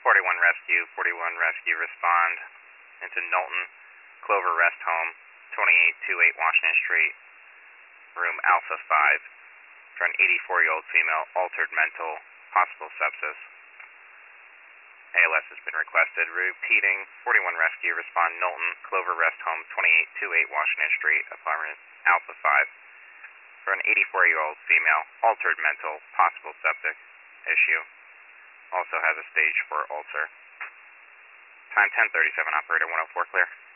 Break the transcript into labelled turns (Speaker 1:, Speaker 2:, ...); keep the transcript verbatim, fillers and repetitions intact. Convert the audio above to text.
Speaker 1: forty-one Rescue, forty-one Rescue, respond into Knowlton Clover Rest Home, twenty-eight twenty-eight Washington Street, room Alpha five, for an eighty-four-year-old female, altered mental, possible sepsis. A L S has been requested. Repeating, forty-one Rescue, respond Knowlton Clover Rest Home, twenty-eight twenty-eight Washington Street, apartment Alpha five, for an eighty-four-year-old female, altered mental, possible septic issue. Also has a stage four ulcer. Time ten thirty-seven, operator one oh four, clear.